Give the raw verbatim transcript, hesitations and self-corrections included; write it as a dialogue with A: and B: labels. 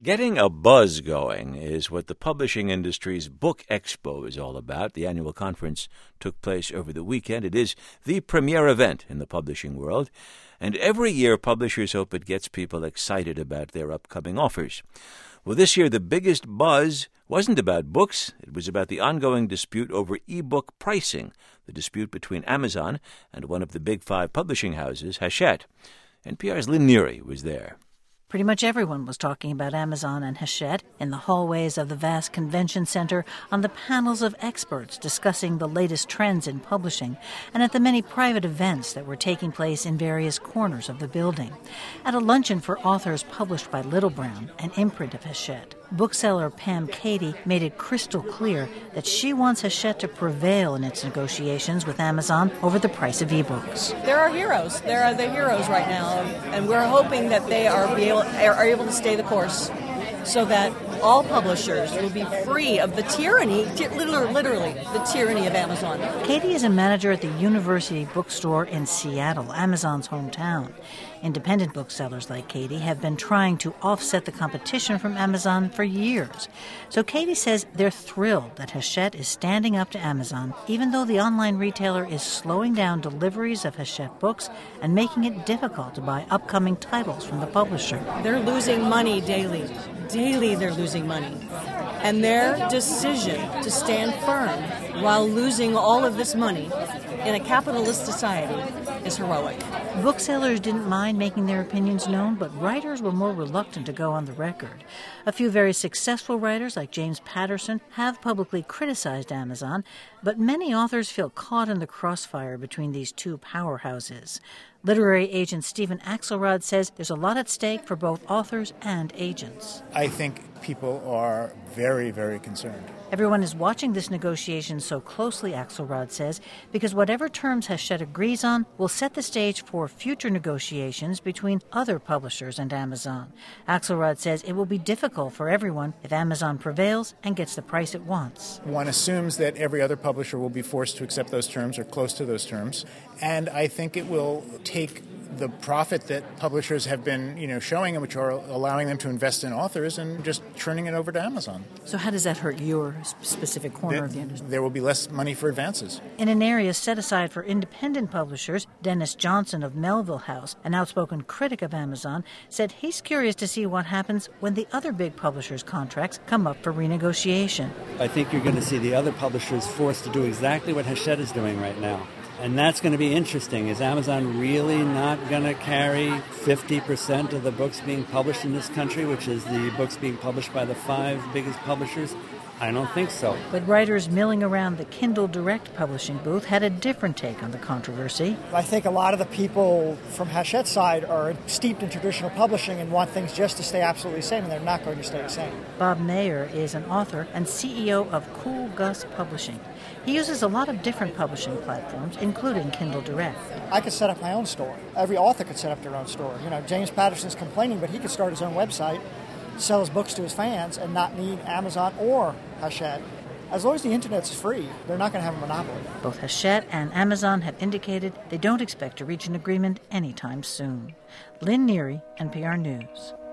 A: Getting a buzz going is what the publishing industry's Book Expo is all about. The annual conference took place over the weekend. It is the premier event in the publishing world, and every year publishers hope it gets people excited about their upcoming offers. Well, this year the biggest buzz wasn't about books. It was about the ongoing dispute over e-book pricing, the dispute between Amazon and one of the big five publishing houses, Hachette. N P R's Lynn Neary was there.
B: Pretty much everyone was talking about Amazon and Hachette in the hallways of the vast convention center, on the panels of experts discussing the latest trends in publishing, and at the many private events that were taking place in various corners of the building. At a luncheon for authors published by Little Brown, an imprint of Hachette, bookseller Pam Katie made it crystal clear that she wants Hachette to prevail in its negotiations with Amazon over the price of ebooks.
C: There are heroes. There are the heroes right now, and we're hoping that they are be able, are able to stay the course so that all publishers will be free of the tyranny, ty- literally the tyranny of Amazon.
B: Katie is a manager at the University Bookstore in Seattle, Amazon's hometown. Independent booksellers like Katie have been trying to offset the competition from Amazon for years. So Katie says they're thrilled that Hachette is standing up to Amazon, even though the online retailer is slowing down deliveries of Hachette books and making it difficult to buy upcoming titles from the publisher.
C: They're losing money daily. Daily they're losing money. And their decision to stand firm while losing all of this money in a capitalist society is heroic.
B: Booksellers didn't mind making their opinions known, but writers were more reluctant to go on the record. A few very successful writers, like James Patterson, have publicly criticized Amazon, but many authors feel caught in the crossfire between these two powerhouses. Literary agent Stephen Axelrod says there's a lot at stake for both authors and agents.
D: I think people are very, very concerned.
B: Everyone is watching this negotiation so closely, Axelrod says, because whatever terms Hachette agrees on will set the stage for future negotiations between other publishers and Amazon. Axelrod says it will be difficult for everyone if Amazon prevails and gets the price it wants.
D: One assumes that every other publisher will be forced to accept those terms or close to those terms, and I think it will take the profit that publishers have been, you know, showing, which are allowing them to invest in authors, and just turning it over to Amazon.
B: So how does that hurt your specific corner
D: there,
B: of the industry?
D: There will be less money for advances.
B: In an area set aside for independent publishers, Dennis Johnson of Melville House, an outspoken critic of Amazon, said he's curious to see what happens when the other big publishers' contracts come up for renegotiation.
E: I think you're going to see the other publishers forced to do exactly what Hachette is doing right now. And that's going to be interesting. Is Amazon really not going to carry fifty percent of the books being published in this country, which is the books being published by the five biggest publishers? I don't think so.
B: But writers milling around the Kindle Direct publishing booth had a different take on the controversy.
F: I think a lot of the people from Hachette's side are steeped in traditional publishing and want things just to stay absolutely the same, and they're not going to stay the same.
B: Bob Mayer is an author and C E O of Cool Gus Publishing. He uses a lot of different publishing platforms, including Kindle Direct.
F: I could set up my own store. Every author could set up their own store. You know, James Patterson's complaining, but he could start his own website, sell his books to his fans, and not need Amazon or Hachette. As long as the internet's free, they're not going to have a monopoly.
B: Both Hachette and Amazon have indicated they don't expect to reach an agreement anytime soon. Lynn Neary, N P R News.